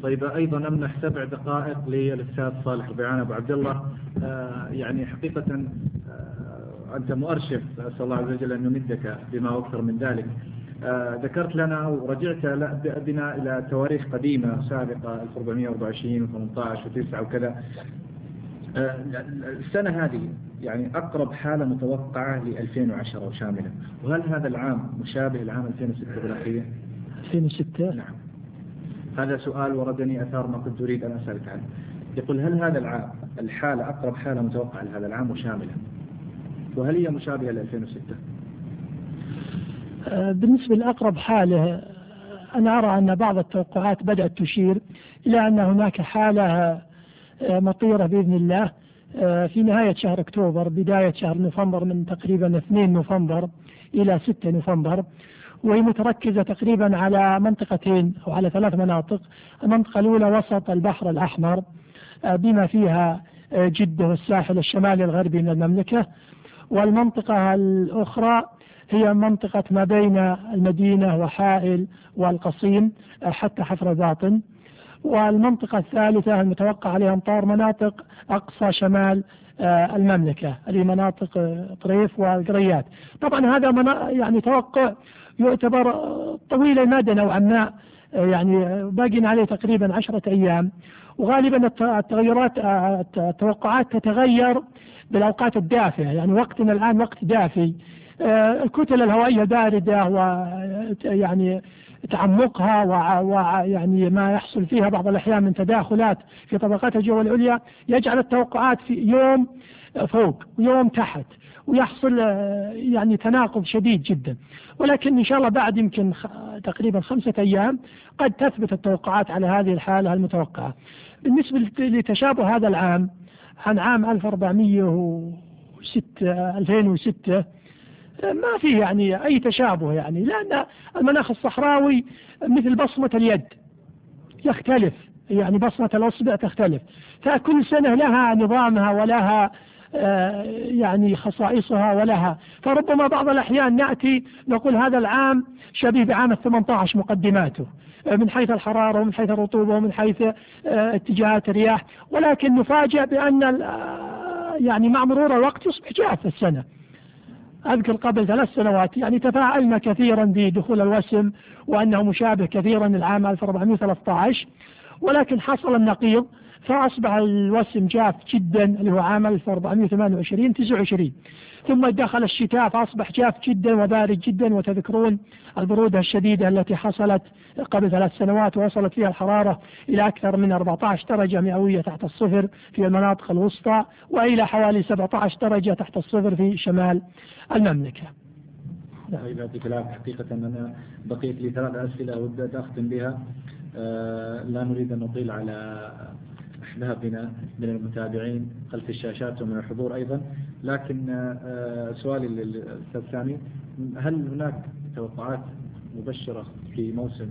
طيب أيضا أمنح 7 دقائق للأستاذ صالح ربيعان أبو عبد الله. يعني حقيقة أنت مؤرشف، أسأل الله عز وجل أن يمدك بما أكثر من ذلك. ذكرت لنا ورجعت بنا إلى تواريخ قديمة سابقة 1424 و18 و9 وكذا. السنة هذه يعني أقرب حالة متوقعة ل 2010 وشاملة، وهل هذا العام مشابه العام 2006 بالأخير؟ 2006 نعم، هذا سؤال وردني أثار ما كنت أريد أن أسألك عنه. يقول هل هذا العام الحالة أقرب حالة متوقعة لهذا العام وشاملة، وهل هي مشابهة ل 2006؟ بالنسبة لأقرب حالة أنا أرى أن بعض التوقعات بدأت تشير إلى أن هناك حالة مطيرة بإذن الله في نهاية شهر أكتوبر بداية شهر نوفمبر، من تقريبا 2 نوفمبر إلى 6 نوفمبر، وهي متركزة تقريبا على منطقتين أو على 3 مناطق. المنطقة الأولى وسط البحر الأحمر بما فيها جدة والساحل الشمالي الغربي من المملكة، والمنطقة الأخرى هي منطقة ما بين المدينة وحائل والقصيم حتى حفر باطن، والمنطقة الثالثة المتوقع عليها أمطار مناطق أقصى شمال المملكة، هذه مناطق طريف والقريات. طبعا هذا يعني توقع يعتبر طويل المدى نوعا ما، يعني باقي عليه تقريبا 10 أيام، وغالبا التوقعات تتغير بالأوقات الدافئة، يعني وقتنا الآن وقت دافي، الكتل الهوائية باردة ويعني تعمقها ويعني ما يحصل فيها بعض الأحيان من تداخلات في طبقات الجو العليا يجعل التوقعات في يوم فوق ويوم تحت، ويحصل يعني تناقض شديد جدا. ولكن إن شاء الله بعد يمكن تقريبا 5 أيام قد تثبت التوقعات على هذه الحالة المتوقعة. بالنسبة لتشابه هذا العام عن عام 2006 ما في يعني أي تشابه، يعني لأن المناخ الصحراوي مثل بصمة اليد يختلف، يعني بصمة الأصبع تختلف، فكل سنة لها نظامها ولها يعني خصائصها ولها، فربما بعض الأحيان نأتي نقول هذا العام شبيه بعام 18 مقدماته من حيث الحرارة ومن حيث الرطوبة ومن حيث اتجاهات الرياح، ولكن نفاجأ بأن يعني مع مرور الوقت يصبح جاف السنة. أذكر قبل 3 سنوات يعني تفاعلنا كثيرا بدخول الوسم وأنه مشابه كثيرا العام 1413، ولكن حصل النقيض فأصبح الوسم جاف جدا اللي هو عام 1428 29، ثم دخل الشتاء فأصبح جاف جدا وبارد جدا، وتذكرون البرودة الشديدة التي حصلت قبل 3 سنوات ووصلت فيها الحرارة إلى أكثر من 14 درجة مئوية تحت الصفر في المناطق الوسطى، وإلى حوالي 17 درجة تحت الصفر في شمال المملكة. طيب يعطيك العافية. حقيقة أنا بقيت لي 3 أسئلة ودي أختم بها، لا نريد أن نطيل على أحبابنا من المتابعين خلف الشاشات ومن الحضور أيضا، لكن سؤالي للأستاذ سامي، هل هناك توقعات مبشرة في موسم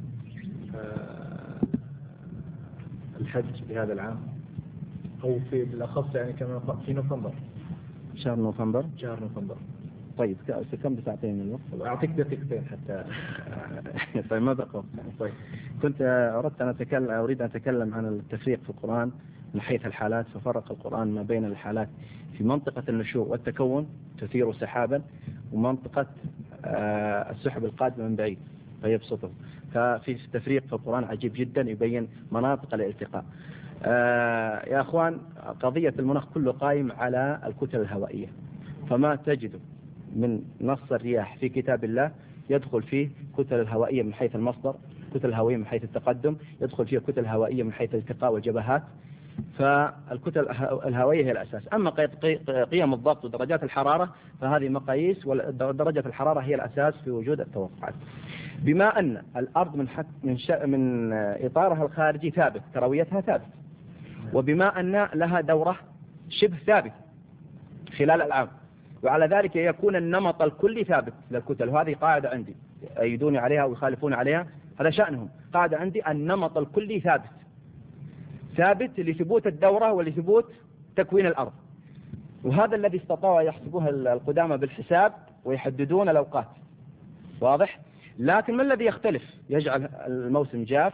الحج لهذا العام، أو في بالأخص يعني كما في نوفمبر، شهر نوفمبر؟ شهر نوفمبر. طيب كم بساعتين من الوقت؟ أعطيك دقيقتين حتى طيب ما بقى. طيب كنت أريد أن أتكلم عن التفريق في القرآن من حيث الحالات، ففرق القرآن ما بين الحالات في منطقة النشوء والتكون تثير سحابا، ومنطقة السحب القادمة من بعيد فيبسطه، ففي تفريق في القرآن عجيب جدا يبين مناطق الالتقاء. يا أخوان، قضية المناخ كله قائم على الكتل الهوائية، فما تجده من نص الرياح في كتاب الله يدخل فيه كتل الهوائية من حيث المصدر، كتل الهوائية من حيث التقدم، يدخل فيها كتل هوائية من حيث الالتقاء والجبهات، فالكتل الهوائية هي الأساس. أما قيم الضغط ودرجات الحرارة فهذه مقاييس، ودرجة الحرارة هي الأساس في وجود التوقعات. بما أن الأرض من إطارها الخارجي ثابت، كرويتها ثابت، وبما أن لها دورة شبه ثابت خلال العام، وعلى ذلك يكون النمط الكلي ثابت للكتل، وهذه قاعدة عندي يأيدوني عليها ويخالفون عليها، هذا شأنهم. قاعدة عندي النمط الكلي ثابت لثبوت الدورة ولثبوت تكوين الأرض، وهذا الذي استطاعوا يحسبوها القدامى بالحساب ويحددون الأوقات، واضح؟ لكن ما الذي يختلف يجعل الموسم جاف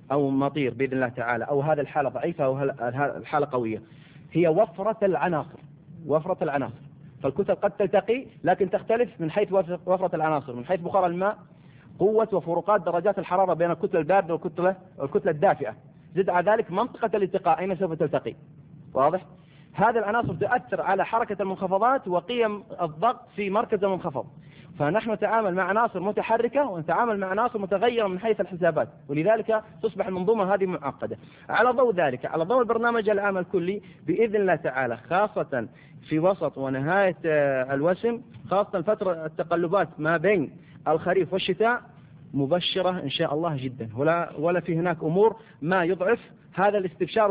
أو مطير بإذن الله تعالى، أو هذه الحالة ضعيفة أو الحالة قوية، هي وفرة العناصر. وفرة العناصر، فالكتل قد تلتقي لكن تختلف من حيث وفرة العناصر، من حيث بخار الماء، قوة وفروقات درجات الحرارة بين الكتلة الباردة والكتلة الدافئة، زد على ذلك منطقة الالتقاء أين سوف تلتقي. واضح؟ هذه العناصر تؤثر على حركة المنخفضات وقيم الضغط في مركز المنخفض. فنحن نتعامل مع عناصر متحركة ونتعامل مع عناصر متغيرة من حيث الحسابات، ولذلك تصبح المنظومة هذه معقدة. على ضوء ذلك، على ضوء البرنامج العام الكلي بإذن الله تعالى، خاصة في وسط ونهاية الوسم، خاصة فترة التقلبات ما بين الخريف والشتاء، مبشرة إن شاء الله جدا، ولا في هناك أمور ما يضعف هذا الاستبشار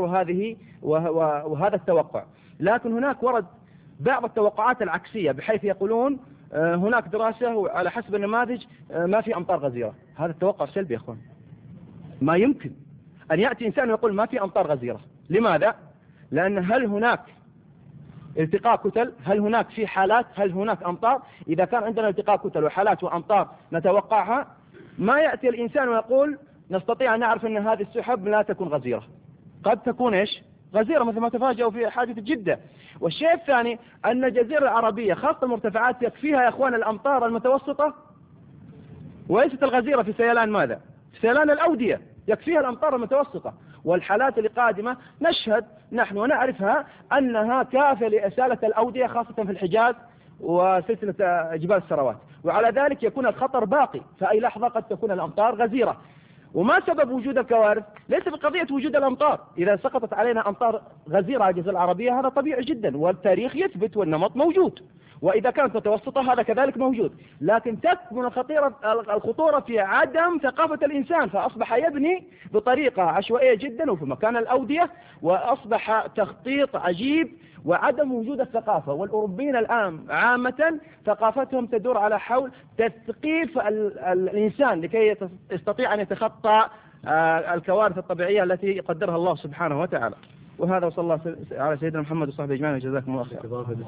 وهذا التوقع. لكن هناك ورد بعض التوقعات العكسية، بحيث يقولون هناك دراسة على حسب النماذج ما في أمطار غزيرة. هذا التوقع سلبي يا أخوان. ما يمكن أن يأتي إنسان ويقول ما في أمطار غزيرة. لماذا؟ لأن هل هناك التقاء كتل؟ هل هناك في حالات؟ هل هناك أمطار؟ إذا كان عندنا التقاء كتل وحالات وأمطار نتوقعها، ما يأتي الإنسان ويقول نستطيع أن نعرف أن هذه السحب لا تكون غزيرة. قد تكون إيش؟ غزيرة، مثل ما تفاجأوا في حادثة جدة. والشيء الثاني أن الجزيرة العربية خاصة المرتفعات يكفيها يا أخوان الأمطار المتوسطة وليست الغزيرة في سيلان ماذا؟ في سيلان الأودية يكفيها الأمطار المتوسطة. والحالات القادمة نشهد نحن ونعرفها أنها كافية لإسالة الأودية، خاصة في الحجاز وسلسلة جبال السروات، وعلى ذلك يكون الخطر باقي، فأي لحظة قد تكون الأمطار غزيرة. وما سبب وجود الكوارث؟ ليس بقضية وجود الأمطار. إذا سقطت علينا أمطار غزيرة على الجزيرة العربية هذا طبيعي جدا، والتاريخ يثبت والنمط موجود، وإذا كانت متوسطة هذا كذلك موجود. لكن تكمن الخطورة في عدم ثقافة الإنسان، فأصبح يبني بطريقة عشوائية جدا وفي مكان الأودية، وأصبح تخطيط عجيب وعدم وجود الثقافة. والأوروبيين الآن عامة ثقافتهم تدور على حول تثقيف الإنسان لكي يستطيع أن يتخطى الكوارث الطبيعية التي يقدرها الله سبحانه وتعالى. وهذا وصلى الله على سيدنا محمد وصحبه أجمعين، جزاكم الله خير.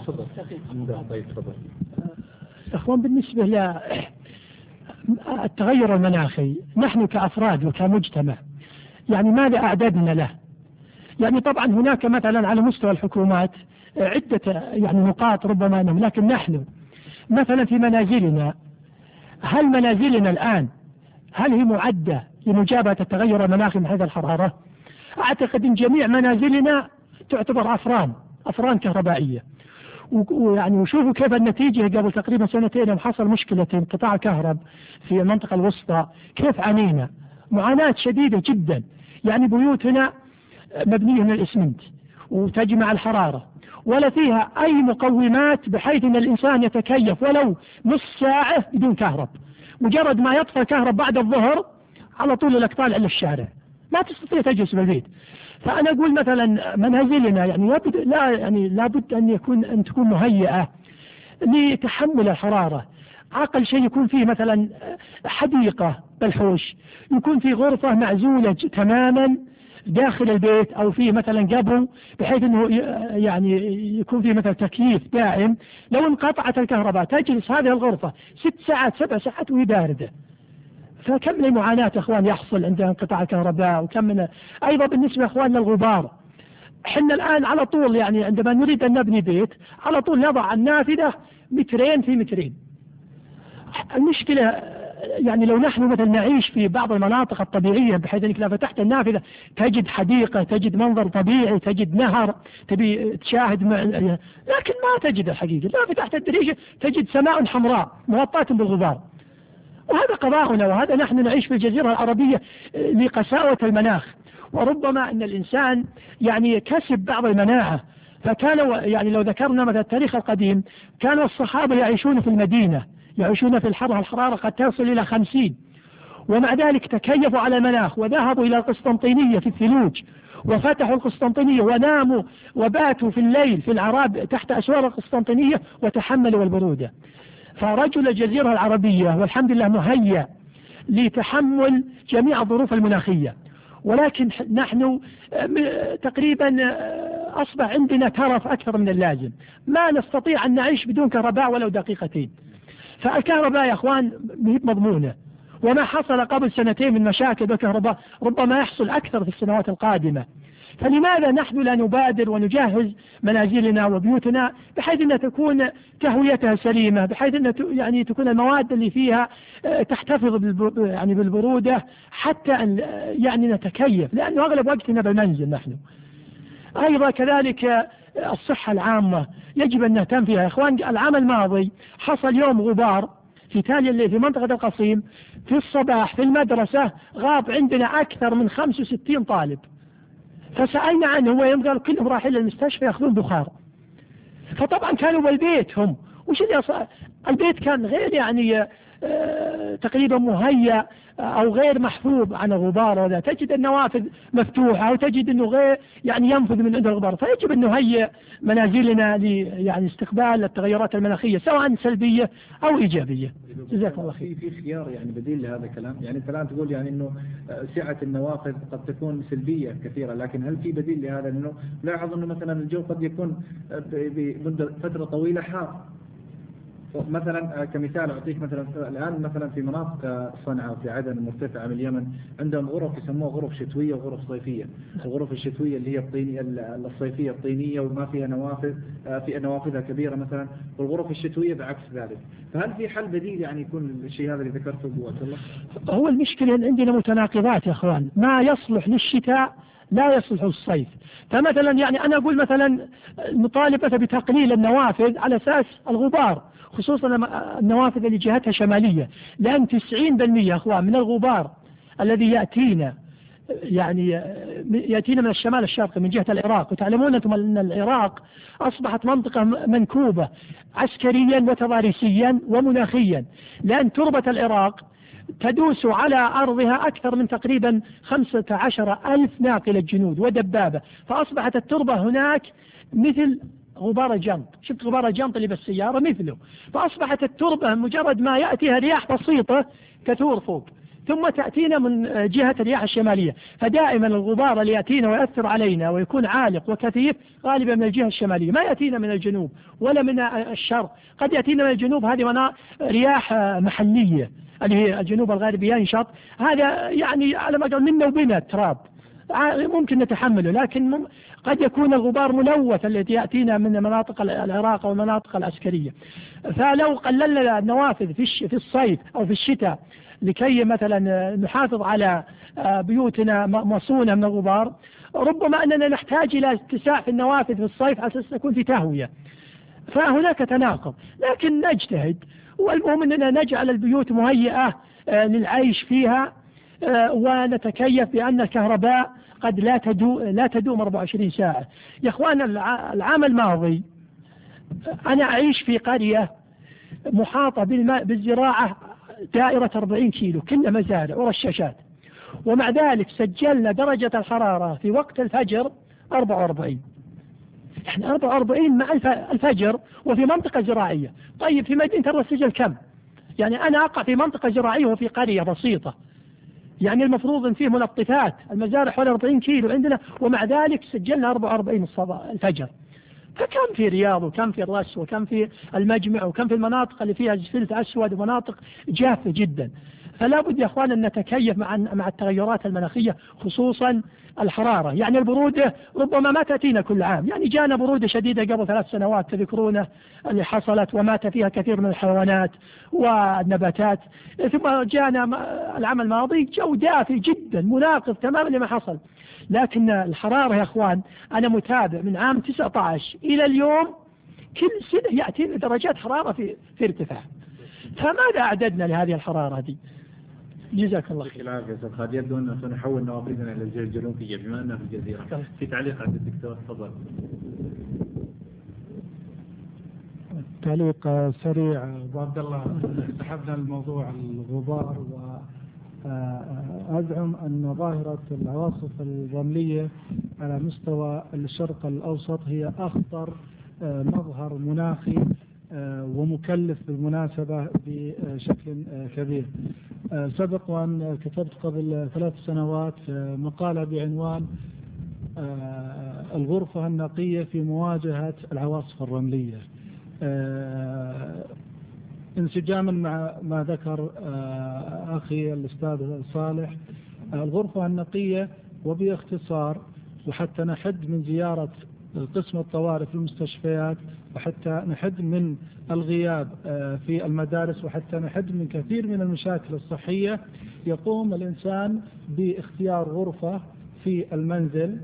أخوان، بالنسبة للتغير المناخي، نحن كأفراد وكمجتمع يعني ماذا أعددنا له؟ يعني طبعا هناك مثلا على مستوى الحكومات عدة يعني نقاط ربما أنهم، لكن نحن مثلا في منازلنا، هل منازلنا الآن هل هي معدة لمجابهة التغير المناخي من حيث الحرارة؟ أعتقد أن جميع منازلنا تعتبر أفران كهربائية. ويعني وشوفوا كيف النتيجة. قبل تقريبا سنتين يوم حصل مشكلة انقطاع كهرب في المنطقة الوسطى، كيف عانينا معاناة شديدة جدا. يعني بيوتنا مبنية من الإسمنت وتجمع الحرارة، ولا فيها أي مقومات بحيث أن الإنسان يتكيف ولو نص ساعة بدون كهرب. مجرد ما يطفى الكهرب بعد الظهر على طول لك طالع للشارع، ما تستطيع تجلس بالبيت. فأنا أقول مثلا منازلنا يعني لابد أن تكون مهيئة لتحمل الحرارة. أقل شيء يكون فيه مثلا حديقة بالحوش، يكون فيه غرفة معزولة تماما داخل البيت، أو فيه مثلا قبو بحيث أنه يعني يكون فيه مثلا تكييف دائم. لو انقطعت الكهرباء تجلس هذه الغرفة 6 ساعات 7 ساعات وهي باردة. فكم من معاناة أخوان يحصل عند انقطاع الكهرباء، وكم من أيضا بالنسبة أخواننا الغبار. حنا الآن على طول يعني عندما نريد أن نبني بيت على طول نضع النافذة 2 في 2. المشكلة يعني لو نحن مثلا نعيش في بعض المناطق الطبيعية بحيث أنك لو فتحت النافذة تجد حديقة، تجد منظر طبيعي، تجد نهر تبي تشاهد لكن ما تجد الحقيقة. لو فتحت الدريشة تجد سماء حمراء مغطاة بالغبار. وهذا قضاؤنا، وهذا نحن نعيش في الجزيرة العربية لقساوة المناخ. وربما أن الإنسان يعني كسب بعض المناعة. فكانوا يعني لو ذكرنا مثلا التاريخ القديم، كانوا الصحابة يعيشون في المدينة، يعيشون في الحرارة قد تصل إلى 50، ومع ذلك تكيفوا على المناخ وذهبوا إلى القسطنطينية في الثلوج وفتحوا القسطنطينية وناموا وباتوا في الليل في العراب تحت أسوار القسطنطينية وتحملوا البرودة. فرجل الجزيرة العربية والحمد لله مهيأ لتحمل جميع الظروف المناخية. ولكن نحن تقريبا أصبح عندنا ترف أكثر من اللازم، ما نستطيع أن نعيش بدون كهرباء ولو دقيقتين. فالكهرباء يا أخوان مضمونة، وما حصل قبل سنتين من مشاكل بالكهرباء ربما يحصل أكثر في السنوات القادمة. فلماذا نحن لا نبادر ونجهز منازلنا وبيوتنا بحيث أن تكون تهويتها سليمة، بحيث أن يعني تكون المواد اللي فيها تحتفظ يعني بالبرودة حتى أن يعني نتكيف، لأنه أغلب وقتنا بالمنزل نحن. أيضا كذلك الصحة العامة يجب أن نهتم فيها يا إخوان. العام الماضي حصل يوم غبار في تالي اللي في منطقة القصيم في الصباح في المدرسة، غاب عندنا أكثر من 65 طالب، فسألنا عنه ويقال كلهم رايحين للمستشفى يأخذون بخار. فطبعا كانوا بالبيت هم، وش اللي البيت كان غير يعني تقريبا مهيأ أو غير محفوظ عن الغبار، ولا تجد النوافذ مفتوحة أو تجد أنه غير يعني ينفذ من عنده الغبار. فيجب أن نهيئ منازلنا يعني استقبال التغيرات المناخية سواء سلبية أو إيجابية. جزاك الله خير. في خيار يعني بديل لهذا الكلام، يعني أنت الآن تقول يعني أنه سعة النوافذ قد تكون سلبية كثيرة، لكن هل في بديل لهذا؟ أنه لاحظ أنه مثلا الجو قد يكون بمدة فترة طويلة حار. مثلا كمثال أعطيك مثلا الآن مثلا في مناطق صنعاء وفي عدن المرتفعة من اليمن عندهم غرف يسموها غرف شتوية وغرف صيفية. الغرف الشتوية اللي هي الطينية، الصيفية الطينية وما فيها نوافذ، في نوافذها كبيرة مثلا، والغرف الشتوية بعكس ذلك. فهل في حل بديل يعني يكون الشيء هذا اللي ذكرته أبو عبد الله؟ هو المشكلة إن عندنا متناقضات يا أخوان، ما يصلح للشتاء لا يصلح للصيف. فمثلا يعني أنا أقول مثلا نطالب بتقليل النوافذ على أساس الغبار، خصوصا النوافذ اللي جهتها شمالية، لأن 90% يا أخوان من الغبار الذي يأتينا يعني يأتينا من الشمال الشرقي من جهة العراق. وتعلمون أنتم أن العراق أصبحت منطقة منكوبة عسكريا وتضاريسيا ومناخيا، لأن تربة العراق تدوس على أرضها أكثر من تقريبا 15,000 ناقلة جنود ودبابة، فأصبحت التربة هناك مثل غبار الجنط. شفت غبار الجنط اللي بالسيارة مثله، فأصبحت التربة مجرد ما يأتيها رياح بسيطة تثور فوق، ثم تأتينا من جهة الرياح الشمالية. فدائما الغبار اللي يأتينا ويأثر علينا ويكون عالق وكثيف غالبا من الجهة الشمالية، ما يأتينا من الجنوب ولا من الشرق. قد يأتينا من الجنوب هذه رياح محلية اللي هي الجنوب الغربي ينشط، هذا يعني على ما قال منا وبنا التراب ممكن نتحمله، لكن قد يكون الغبار ملوث الذي يأتينا من مناطق العراق والمناطق العسكرية. فلو قللنا النوافذ في الصيف أو في الشتاء لكي مثلا نحافظ على بيوتنا مصونة من الغبار، ربما أننا نحتاج إلى اتساع في النوافذ في الصيف على أساس تكون في تهوية. فهناك تناقض، لكن نجتهد، والمهم أننا نجعل البيوت مهيئة للعيش فيها، ونتكيف بأن الكهرباء قد لا تدوم 24 ساعة. يا أخوان العام الماضي أنا أعيش في قرية محاطة بالزراعة دائرة 40 كيلو كلها مزارع ورشاشات، ومع ذلك سجلنا درجة الحرارة في وقت الفجر 44. احنا 44 مع الفجر وفي منطقة زراعية. طيب في مدينة الرسجل كم؟ يعني أنا أقع في منطقة زراعية وفي قرية بسيطة، يعني المفروض أن فيه ملطفات، المزارع حوالي 40 كيلو عندنا، ومع ذلك سجلنا 44 الفجر. فكم في رياض وكم في الرس وكم في المجمع وكم في المناطق اللي فيها جفلت أسود ومناطق جافة جدا. فلا بد يا أخوان أن نتكيف مع التغيرات المناخية، خصوصا الحرارة. يعني البرودة ربما ما تأتينا كل عام، يعني جانا برودة شديدة قبل 3 سنوات تذكرونه اللي حصلت ومات فيها كثير من الحيوانات والنباتات، ثم جانا العام الماضي جو دافي جدا مناقض تماما لما حصل. لكن الحرارة يا أخوان أنا متابع من عام 19 إلى اليوم كل سنة يأتي درجات حرارة في ارتفاع. فماذا أعددنا لهذه الحرارة دي؟ جزاك الله خير. العافية يا أستاذ خالد. يبدو أن سنحول نوافذنا إلى الجزيرة الجنوبية بما أنها في الجزيرة. في تعليق عند الدكتور تفضل. تعليق سريع أبو عبد الله. سحبنا الموضوع الغبار، وأزعم أن ظاهرة العواصف الرملية على مستوى الشرق الأوسط هي أخطر مظهر مناخي ومكلف بالمناسبة بشكل كبير. سبق وأن كتبت قبل 3 سنوات مقالة بعنوان الغرفة النقية في مواجهة العواصف الرملية. انسجاما مع ما ذكر أخي الأستاذ صالح، الغرفة النقية وباختصار، وحتى نحد من زيارة قسم الطوارئ في المستشفيات، وحتى نحد من الغياب في المدارس، وحتى نحد من كثير من المشاكل الصحية، يقوم الإنسان باختيار غرفة في المنزل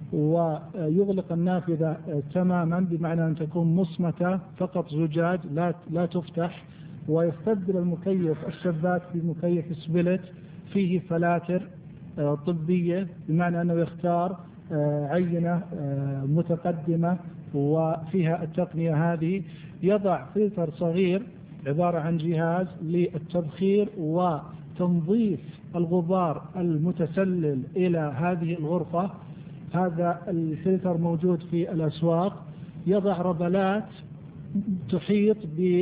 ويغلق النافذة تماما، بمعنى أن تكون مصمتة فقط زجاج لا تفتح، ويستبدل المكيف الشباك بمكيف سبلت فيه فلاتر طبية، بمعنى أنه يختار عينة متقدمة وفيها التقنية هذه، يضع فلتر صغير عبارة عن جهاز للتبخير وتنظيف الغبار المتسلل إلى هذه الغرفة. هذا الفلتر موجود في الأسواق، يضع ربلات تحيط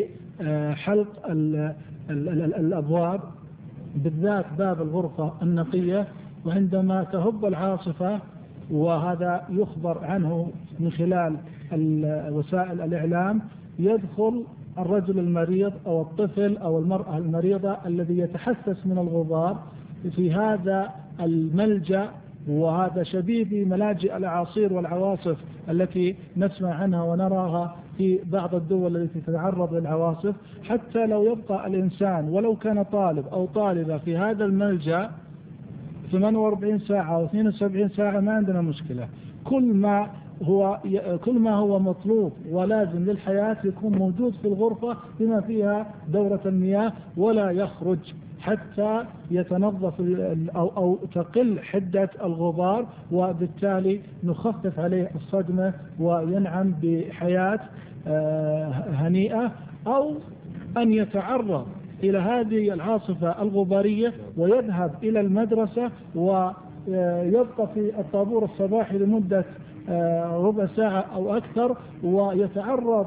بحلق الأبواب، بالذات باب الغرفة النقية، وعندما تهب العاصفة، وهذا يخبر عنه من خلال وسائل الإعلام، يدخل الرجل المريض أو الطفل أو المرأة المريضة الذي يتحسس من الغبار في هذا الملجأ، وهذا شبيه بملاجئ الأعاصير والعواصف التي نسمع عنها ونراها في بعض الدول التي تتعرض للعواصف. حتى لو يبقى الإنسان ولو كان طالب أو طالبة في هذا الملجأ 48 ساعة أو 72 ساعة ما عندنا مشكلة. كل ما هو مطلوب ولازم للحياة يكون موجود في الغرفة بما فيها دورة المياه، ولا يخرج حتى يتنظف أو تقل حدة الغبار، وبالتالي نخفف عليه الصدمة وينعم بحياة هنيئة، أو أن يتعرض إلى هذه العاصفة الغبارية ويذهب إلى المدرسة ويبقى في الطابور الصباحي لمدة ربع ساعة أو أكثر، ويتعرض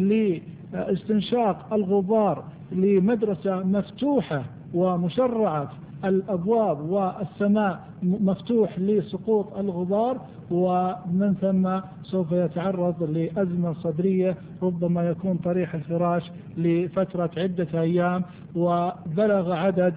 لاستنشاق الغبار لمدرسة مفتوحة ومشرعة الأبواب والسماء مفتوح لسقوط الغبار، ومن ثم سوف يتعرض لأزمة صدرية، ربما يكون طريح الفراش لفترة عدة أيام. وبلغ عدد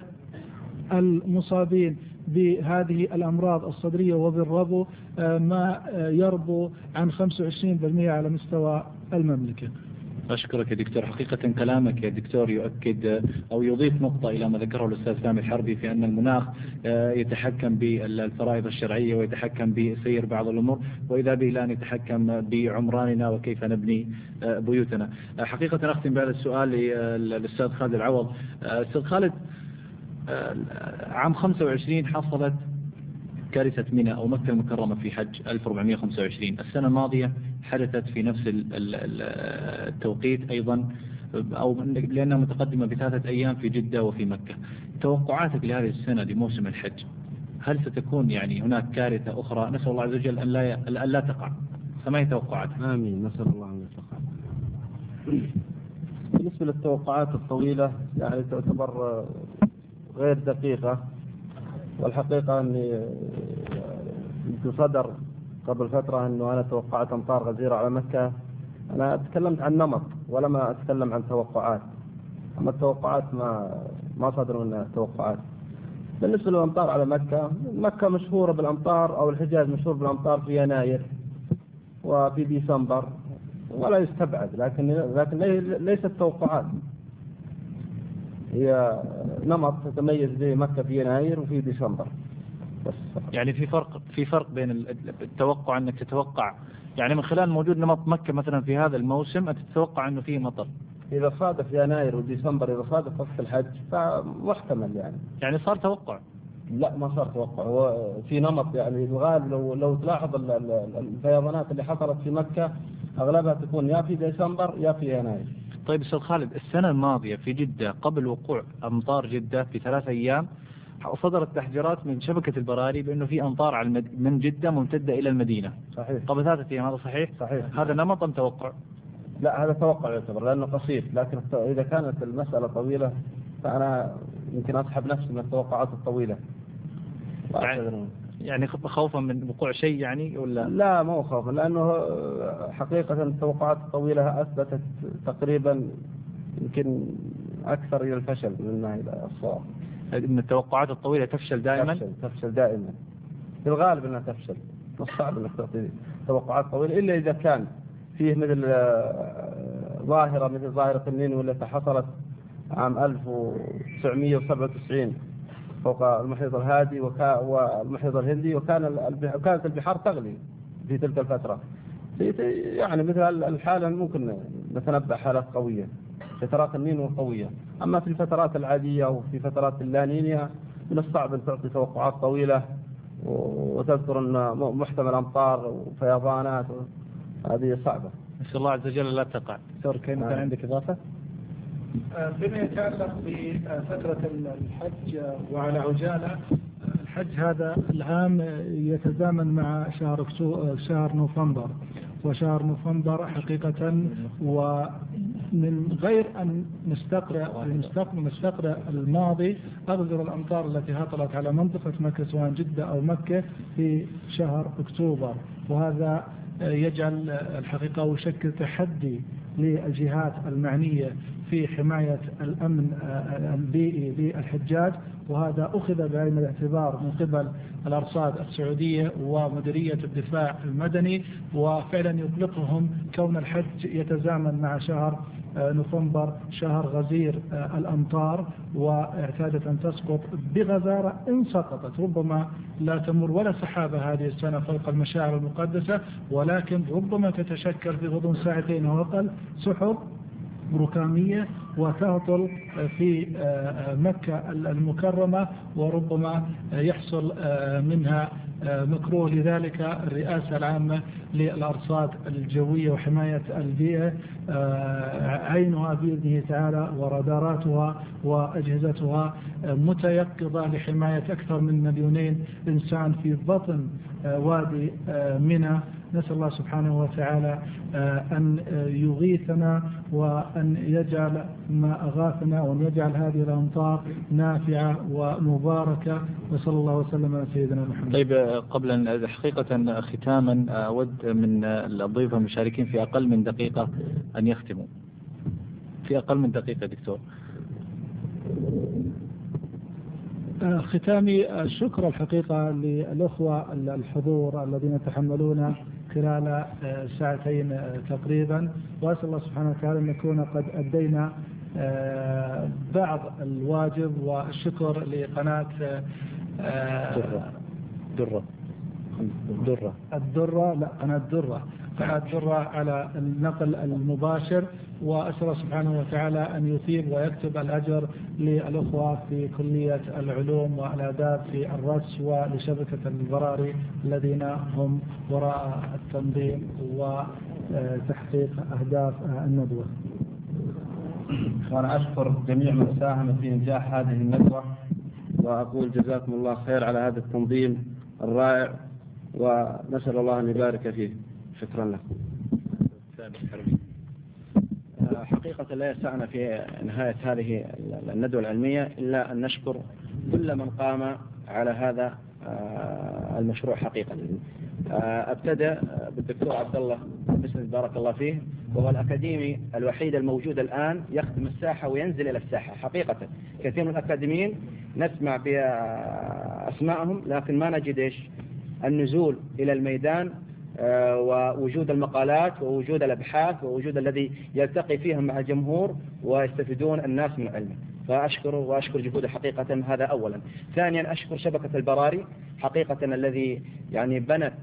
المصابين بهذه الأمراض الصدرية وبالربو ما يربو عن 25% على مستوى المملكة. أشكرك يا دكتور. حقيقة كلامك يا دكتور يؤكد أو يضيف نقطة إلى ما ذكره الأستاذ سامي الحربي في أن المناخ يتحكم بالفرائض الشرعية ويتحكم بسير بعض الأمور، وإذا به الآن يتحكم بعمراننا وكيف نبني بيوتنا. حقيقة أختم بهذا السؤال للأستاذ خالد العوض. أستاذ خالد، عام 25 حصلت كارثة منى أو مكة المكرمة في حج 1425. السنة الماضية حدثت في نفس التوقيت أيضا، أو لأنها متقدمة ب3 أيام في جدة وفي مكة. توقعاتك لهذه السنة لموسم الحج، هل ستكون يعني هناك كارثة أخرى؟ نسأل الله عز وجل أن لا تقع، فما هي توقعاتك؟ آمين، نسأل الله أن لا تقع. بالنسبة للتوقعات الطويلة يعني تعتبر غير دقيقة، والحقيقة أني صدر قبل فترة أنه أنا توقعت أمطار غزيرة على مكة. أنا تكلمت عن نمط ولما أتكلم عن توقعات، أما التوقعات ما صدر منها توقعات. بالنسبة للأمطار على مكة مشهورة بالأمطار، أو الحجاز مشهور بالأمطار في يناير وفي ديسمبر، ولا يستبعد، لكن ليست توقعات، هي نمط تتميز به مكة في يناير وفي ديسمبر بس. يعني في فرق بين التوقع، أنك تتوقع يعني من خلال موجود نمط مكة مثلا في هذا الموسم أنت تتوقع أنه فيه مطر، إذا صادف يناير وديسمبر، إذا صادف وقت الحج فمحتمل يعني صار توقع. لا، ما صار توقع، هو في نمط يعني الغالب. لو تلاحظ الفيضانات اللي حصلت في مكة أغلبها تكون يا في ديسمبر يا في يناير. طيب أستاذ خالد، السنة الماضية في جدة قبل وقوع أمطار جدة ب3 أيام صدرت تحذيرات من شبكة البراري بأنه في أمطار على من جدة ممتدة إلى المدينة. صحيح. قبل 3 أيام، هذا صحيح؟ صحيح. هذا نمط أم توقع؟ لا، هذا توقع يعتبر لأنه قصير، لكن إذا كانت المسألة طويلة فأنا يمكن أسحب نفسي من التوقعات الطويلة. يعني خوفا من وقوع شيء يعني ولا؟ لا، مو خوفا، لأنه حقيقة التوقعات الطويلة أثبتت تقريبا يمكن أكثر إلى الفشل مما إلى الصواب. إن التوقعات الطويلة تفشل دائما. تفشل دائما، في الغالب أنها تفشل. صعب أنك تعطي توقعات طويلة إلا إذا كان فيه مثل ظاهرة مثل ظاهرة النينو التي حصلت عام 1997 فوق المحيط الهادي والمحيط الهندي، وكانت البحار تغلي في تلك الفترة. يعني مثل الحالة ممكن نتنبأ حالات قوية، فترات النينو قوية. أما في الفترات العادية وفي فترات اللانينيا من الصعب أن تعطي توقعات طويلة وتذكر أن محتمل أمطار وفيضانات، هذه صعبة. نسأل الله عز وجل لا تقع. دكتور كان عندك إضافة؟ فيما يتعلق بفترة الحج وعلى عجالة، الحج هذا العام يتزامن مع شهر نوفمبر، وشهر نوفمبر حقيقة ومن غير أن نستقرأ الماضي أغزر الأمطار التي هطلت على منطقة مكة سواء جدة أو مكة في شهر أكتوبر، وهذا يجعل الحقيقة ويشكل تحدي للجهات المعنية في حماية الأمن البيئي للحجاج، وهذا أخذ بعين الاعتبار من قبل الأرصاد السعودية ومديرية الدفاع المدني، وفعلا يطلقهم كون الحج يتزامن مع شهر نوفمبر، شهر غزير الأمطار، واعتادت أن تسقط بغزارة إن سقطت، ربما لا تمر ولا سحابة هذه السنة فوق المشاعر المقدسة، ولكن ربما تتشكل في غضون ساعتين أو أقل سحب ركامية وتهطل في مكة المكرمة، وربما يحصل منها مكروه. لذلك الرئاسة العامة للأرصاد الجوية وحماية البيئة عينها بإذنه تعالى وراداراتها وأجهزتها متيقظة لحماية أكثر من 2,000,000 إنسان في بطن وادي منى. نسأل الله سبحانه وتعالى أن يغيثنا وأن يجعل ما أغاثنا، وأن يجعل هذه الأمطار نافعة ومباركة، وصلى الله وسلم على سيدنا محمد. طيب قبل حقيقة ختاما أود من الضيوف المشاركين في أقل من دقيقة أن يختموا في أقل من دقيقة. دكتور ختامي الشكر الحقيقة للأخوة الحضور الذين تحملونا خلال ساعتين تقريبا، وأسأل الله سبحانه وتعالى أن نكون قد أدينا بعض الواجب، والشكر لقناة قناة درة على النقل المباشر، وأسأل الله سبحانه وتعالى أن يثيب ويكتب الأجر للأخوة في كلية العلوم والآداب في الرس ولشبكة البراري الذين هم وراء التنظيم وتحقيق أهداف الندوة. وأنا أشكر جميع من ساهم في نجاح هذه الندوة، وأقول جزاكم الله خير على هذا التنظيم الرائع، ونسأل الله أن يبارك فيه. شكرا لكم. حقيقة لا يسعنا في نهاية هذه الندوة العلمية إلا أن نشكر كل من قام على هذا المشروع. حقيقة أبتدأ بالدكتور عبد الله مسند بارك الله فيه، وهو الأكاديمي الوحيد الموجود الآن يخدم الساحة وينزل إلى الساحة. حقيقة كثير من الأكاديميين نسمع بأسمائهم لكن ما نجد النزول إلى الميدان ووجود المقالات ووجود الأبحاث ووجود الذي يلتقي فيهم مع الجمهور ويستفيدون الناس من علمه. وأشكر جهوده حقيقة، هذا أولا. ثانيا أشكر شبكة البراري حقيقة الذي يعني بنت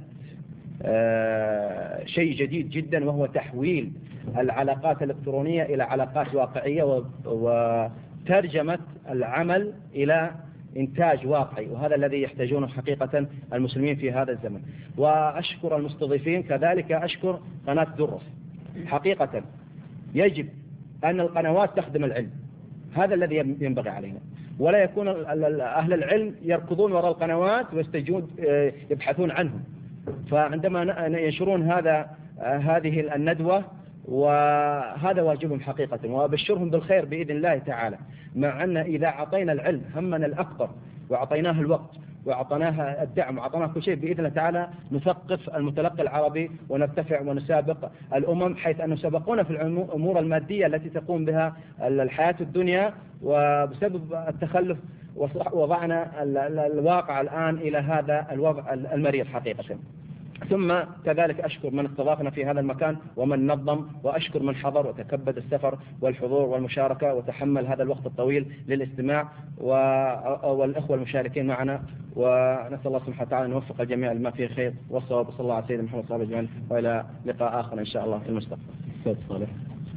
شيء جديد جدا، وهو تحويل العلاقات الإلكترونية إلى علاقات واقعية وترجمة العمل إلى إنتاج واقعي، وهذا الذي يحتاجونه حقيقة المسلمين في هذا الزمن. وأشكر المستضيفين، كذلك أشكر قناة درة. حقيقة يجب أن القنوات تخدم العلم، هذا الذي ينبغي علينا، ولا يكون أهل العلم يركضون وراء القنوات ويستجون يبحثون عنهم. فعندما ينشرون هذه الندوة، وهذا واجبهم حقيقة، وأبشرهم بالخير بإذن الله تعالى. مع أن إذا أعطينا العلم همنا الأكبر وأعطيناه الوقت وأعطناها الدعم وأعطناها كل شيء بإذن الله تعالى نثقف المتلقي العربي ونرتفع ونسابق الأمم، حيث أن سبقونا في الأمور المادية التي تقوم بها الحياة الدنيا، وبسبب التخلف وضعنا الواقع الآن إلى هذا الوضع المريض حقيقة. ثم كذلك أشكر من استضافنا في هذا المكان ومن نظم، وأشكر من حضر وتكبد السفر والحضور والمشاركة وتحمل هذا الوقت الطويل للاستماع، والأخوة المشاركين معنا، ونسأل الله سبحانه وتعالى أن يوفق الجميع لما فيه خير والصواب. صلى الله على سيدنا محمد صلى الله عليه وسلم، وإلى لقاء آخر إن شاء الله في المستقبل. أستاذ صالح.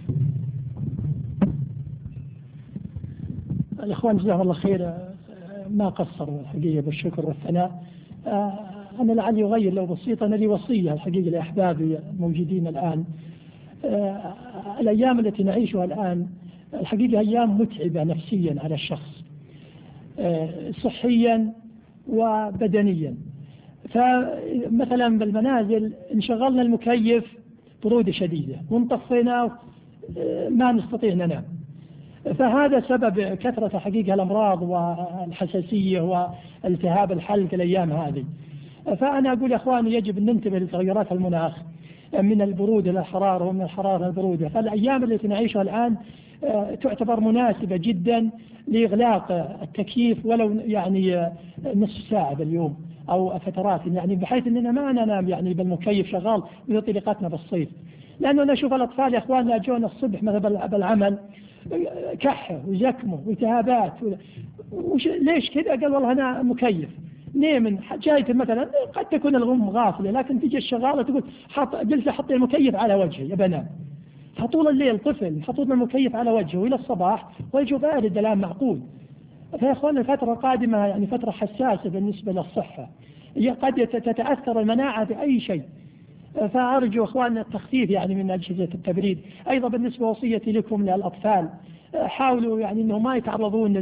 الإخوان جزاهم الله خير، ما قصروا الحقيقة بالشكر والثناء. أنا لعلي أغير لو بسيطة، أنا لي وصية الحقيقة لأحبابي الموجودين الآن. الأيام التي نعيشها الآن الحقيقة أيام متعبة نفسيا على الشخص، صحيا وبدنيا. فمثلا بالمنازل انشغلنا المكيف برودة شديدة وانطفيناه ما نستطيع ننام، فهذا سبب كثرة حقيقة الأمراض والحساسية والتهاب الحلق الأيام هذه. فأنا أقول يا أخواني يجب أن ننتبه لتغيرات المناخ من البرودة إلى الحرارة ومن الحرارة إلى البرودة. فالأيام التي نعيشها الآن تعتبر مناسبة جدا لإغلاق التكييف ولو يعني نصف ساعة باليوم أو فترات، يعني بحيث أننا ما ننام يعني بالمكيف شغال وطريقتنا بالصيف. لأنه أنا أشوف الأطفال يا أخواننا جونا الصبح مثلا بالعمل كحة وزكمة والتهابات ليش كذا؟ قال والله أنا مكيف. نيم جاية مثلا قد تكون الغم غافلة، لكن تجي الشغالة تقول جلسة حطي المكيف على وجهي يا بنام. فطول الليل طفل حطوا المكيف على وجهه إلى الصباح والجو بارد الآن معقول. فيا أخوان الفترة القادمة يعني فترة حساسة بالنسبة للصحة، قد تتأثر المناعة بأي شيء. فأرجو أخواننا التخفيف يعني من أجهزة التبريد. أيضا بالنسبة وصيتي لكم للأطفال، حاولوا يعني أنه ما يتعرضون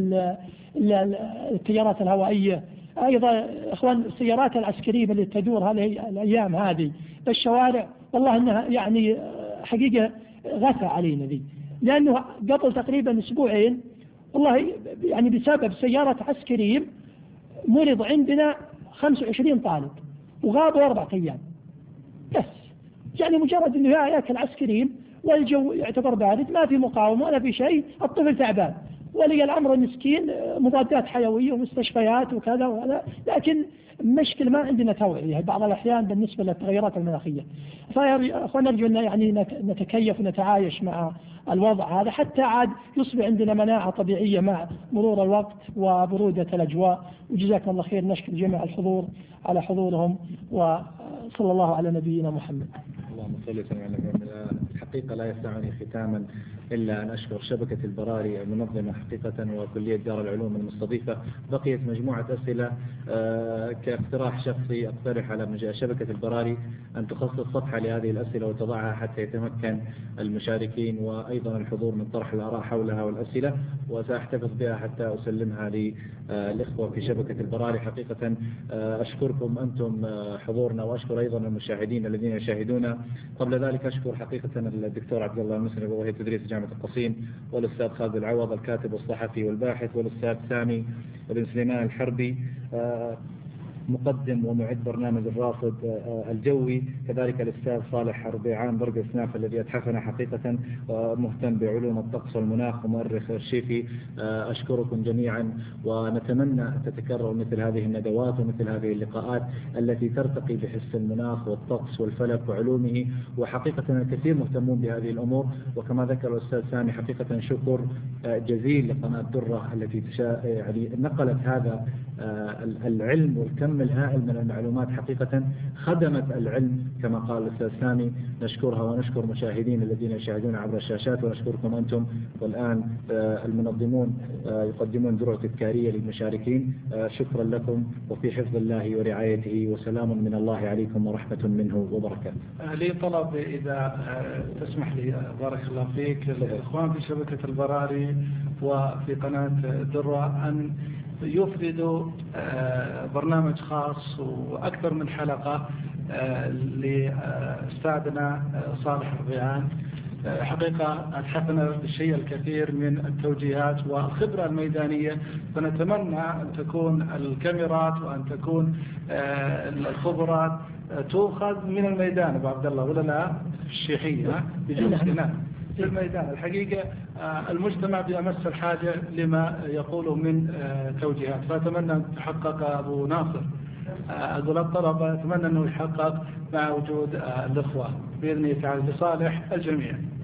للتيارات الهوائية. أيضا أخوان السيارات العسكرية اللي تدور هذه الأيام هذه بالشوارع والله أنها يعني حقيقة غثى علينا ذي، لأنه قبل تقريبا أسبوعين والله يعني بسبب سيارة عسكري مرض عندنا 25 طالب وغابوا 4 أيام بس. يعني مجرد أنه يأكل عسكريم والجو يعتبر بارد ما في مقاومة ولا في شيء، الطفل تعبان ولي الأمر مسكين مضادات حيوية ومستشفيات وكذا وهذا، لكن مشكلة ما عندنا توعية بعض الأحيان بالنسبة للتغيرات المناخية. فنرجو أن يعني نتكيف ونتعايش مع الوضع هذا حتى عاد يصبح عندنا مناعة طبيعية مع مرور الوقت وبرودة الأجواء. وجزاكم الله خير، نشكر جميع الحضور على حضورهم، وصلى الله على نبينا محمد. اللهم صل وسلم على محمد. الحقيقة لا يسعني ختاما إلا أن أشكر شبكة البراري المنظمة حقيقة وكلية دار العلوم المستضيفة. بقيت مجموعة أسئلة كاقتراح شخصي أقترح على شبكة البراري أن تخصص صفحة لهذه الأسئلة وتضعها حتى يتمكن المشاركين وأيضا الحضور من طرح الآراء حولها والأسئلة، وسأحتفظ بها حتى أسلمها للإخوة في شبكة البراري. حقيقة أشكركم أنتم حضورنا، وأشكر أيضا المشاهدين الذين يشاهدون. قبل ذلك أشكر حقيقة الدكتور عبد الله المسري وهي تدريس جامعة القصيم، والأستاذ خالد العوض الكاتب والصحفي والباحث، والأستاذ سامي بن سليمان الحربي مقدم ومعد برنامج الراصد الجوي، كذلك الأستاذ صالح ربيعان برق سناف الذي أتحفنا حقيقة مهتم بعلوم الطقس والمناخ ومؤرخ أرشيفي. أشكركم جميعا، ونتمنى أن تتكرر مثل هذه الندوات ومثل هذه اللقاءات التي ترتقي بحس المناخ والطقس والفلك وعلومه. وحقيقة الكثير مهتمون بهذه الأمور، وكما ذكر الأستاذ سامي حقيقة شكر جزيل لقناة درة التي يعني نقلت هذا العلم والكم الهائل من المعلومات، حقيقة خدمت العلم كما قال الأستاذ سامي. نشكرها ونشكر مشاهدين الذين يشاهدون عبر الشاشات، ونشكركم أنتم. والآن المنظمون يقدمون درع تذكارية للمشاركين. شكرا لكم، وفي حفظ الله ورعايته، وسلام من الله عليكم ورحمة منه وبركاته. لي طلب إذا تسمح لي بارك الله فيك، الإخوان في شبكة البراري وفي قناة درة أن يفردوا برنامج خاص وأكثر من حلقة لأستاذنا صالح ربيعان حقيقة أتحفنا بالشيء الكثير من التوجيهات والخبرة الميدانية، فنتمنى أن تكون الكاميرات وأن تكون الخبرات تؤخذ من الميدان أبو عبد الله، ولا لا في الشيخية بجوز هنا في الميدان. الحقيقة المجتمع بأمس الحاجة لما يقوله من توجيهات، فأتمنى أن تحقق أبو ناصر. أقول الطلبة أتمنى أنه يحقق مع وجود الإخوة بإذن الله تعالى لصالح الجميع.